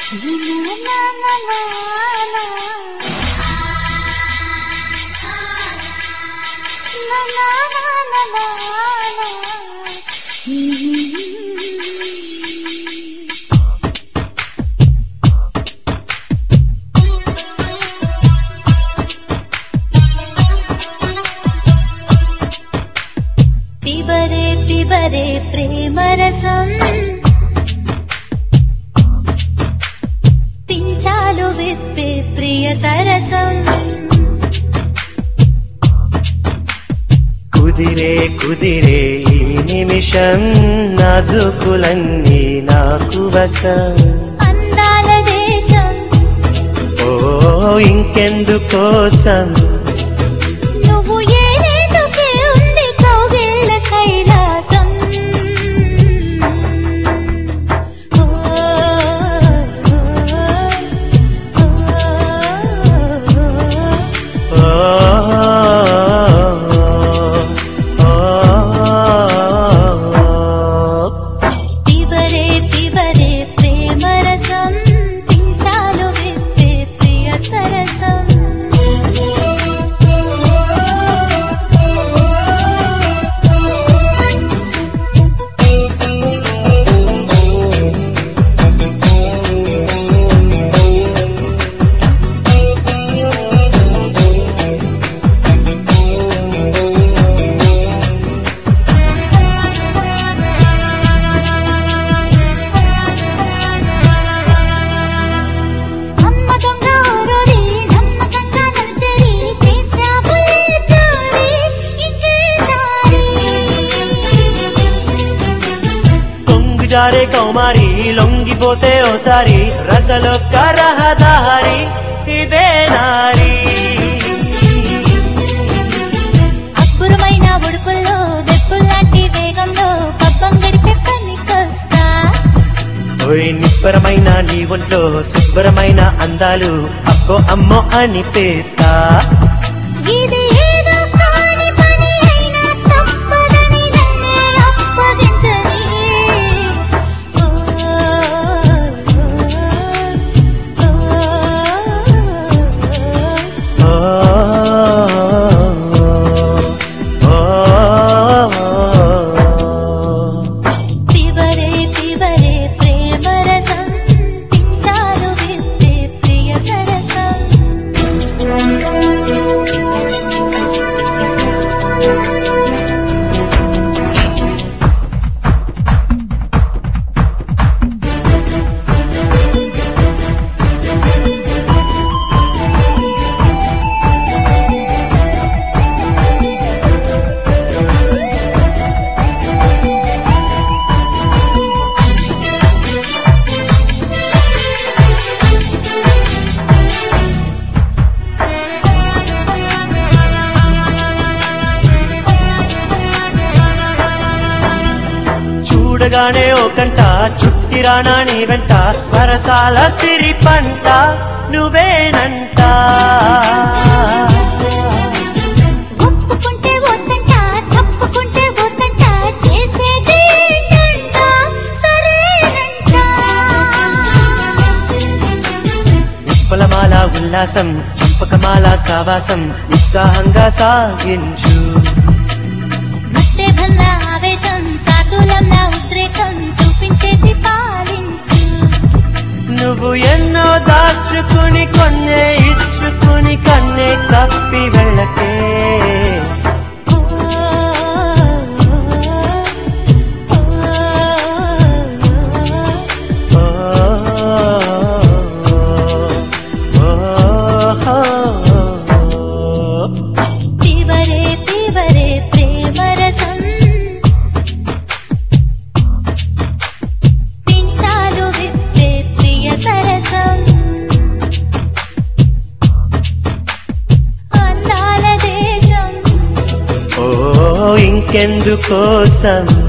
పిబరే పిబరే ప్రేమరసం పించాలు విప్పే ప్రియ సరసం కుదిరే కుదిరే ఈ నిమిషం నాజుకులన్నీ నాకు వశం అందాల దేశం ఓ ఇంకెందుకోసం నువ్వు ఏలేదుకే ఉంది కౌగిళ్ళ కైలాసం ఓ, ఓ, ఓ, పిబరే పిబరే ప్రేమరసం పించాలు విప్పే ప్రియ సరసం అమ్మ దొంగ ఊరూరి నమ్మకంగా నడిచేరి చేశావులే చోరీ ఇంకే దారి కొంగు జారే కౌమారి లొంగిపోతే ఓసారి రసలొక్క రహదారి ఇదే నారి అబ్బురమైన ఉడుపుల్లో వెప్పుల్లాంటి వేగంలో పబ్బం గడిపే పనికొస్తా ఓయ్ నిబ్బరమైన నీ ఒంట్లో శుభ్రమైన అందాలు అబ్బో అమ్మో అనిపేస్తా ఇది ఏదో కాని పని అయినా తప్పదని నన్నే అప్పగించని ఓ, ఓ, ఓ, పిబరే పిబరే ప్రేమరసం పించాలు విప్పే ప్రియ సరసం చూడగానే ఓ కంట చుట్టిరానా నీ వెంట సరసాల సిరి పంట నువ్వేనంట ఒప్పుకుంటే వద్దంట తప్పుకుంటే వద్దంట చేసేది ఏంటంట సరేనంట నిప్పలమాల ఉల్లాసం చంపకమాల సావాసం ఉత్సాహంగా సాగించు మత్తే భల్ల ఆవేశం సాతులంలా ఉద్రేకం చూపించేసి పాలించు నువ్వు ఎన్నో దాచుకుని కొన్నే ఇచ్చుకుని కన్నే తప్పి వెళ్ళకే ఓ, ఓ, పిబరే పిబరే ప్రేమరసం పించాలు విప్పే ప్రియ సరసం అందాల దేశం ఇంకెందుకోసం